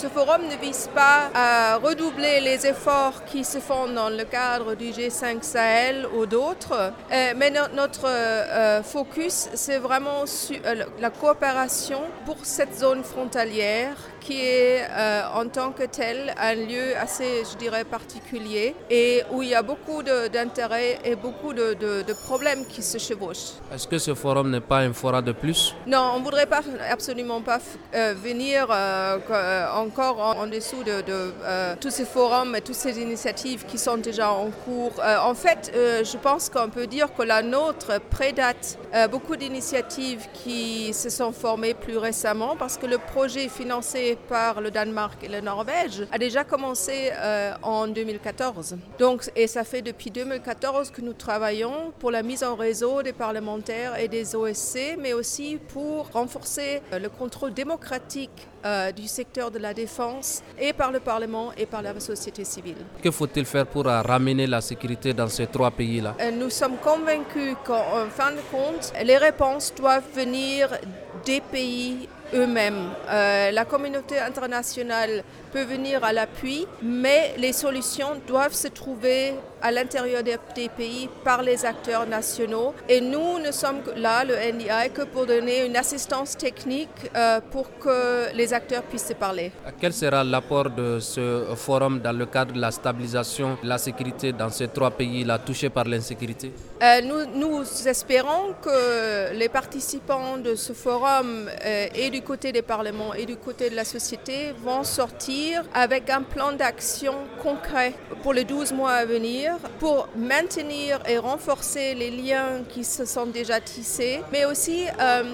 Ce forum ne vise pas à redoubler les efforts qui se font dans le cadre du G5 Sahel ou d'autres, mais notre focus, c'est vraiment sur la coopération pour cette zone frontalière qui est en tant que tel un lieu assez, je dirais, particulier et où il y a beaucoup d'intérêts et beaucoup de problèmes qui se chevauchent. Est-ce que ce forum n'est pas un fora de plus? Non, on ne voudrait absolument pas venir encore en dessous de tous ces forums et toutes ces initiatives qui sont déjà en cours. En fait, je pense qu'on peut dire que la nôtre prédate beaucoup d'initiatives qui se sont formées plus récemment parce que le projet financé par le Danemark et la Norvège a déjà commencé en 2014. Donc, et ça fait depuis 2014 que nous travaillons pour la mise en réseau des parlementaires et des OSC, mais aussi pour renforcer le contrôle démocratique du secteur de la défense et par le Parlement et par la société civile. Que faut-il faire pour ramener la sécurité dans ces trois pays-là? Nous sommes convaincus qu'en fin de compte, les réponses doivent venir des pays eux-mêmes. La communauté internationale peut venir à l'appui, mais les solutions doivent se trouver à l'intérieur des pays par les acteurs nationaux. Et nous ne sommes là, le NDI, que pour donner une assistance technique pour que les acteurs puissent se parler. Quel sera l'apport de ce forum dans le cadre de la stabilisation de la sécurité dans ces trois pays-là touchés par l'insécurité? Nous espérons que les participants de ce forum et du côté des parlements et du côté de la société vont sortir avec un plan d'action concret pour les 12 mois à venir pour maintenir et renforcer les liens qui se sont déjà tissés. Mais aussi,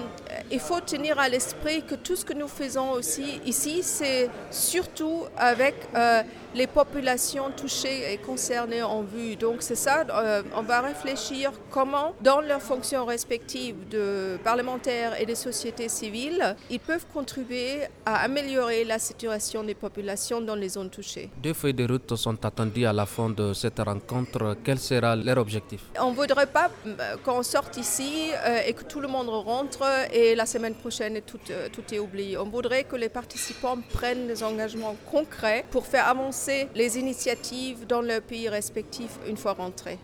il faut tenir à l'esprit que tout ce que nous faisons aussi ici, c'est surtout avec les populations touchées et concernées en vue. Donc c'est ça, on va réfléchir comment, dans leurs fonctions respectives de parlementaires et de sociétés civiles, ils peuvent contribuer à améliorer la situation des populations dans les zones touchées. 2 feuilles de route sont attendues à la fin de cette rencontre. Quel sera leur objectif? On ne voudrait pas qu'on sorte ici et que tout le monde rentre et la semaine prochaine tout est oublié. On voudrait que les participants prennent des engagements concrets pour faire avancer les initiatives dans leurs pays respectifs une fois rentrés.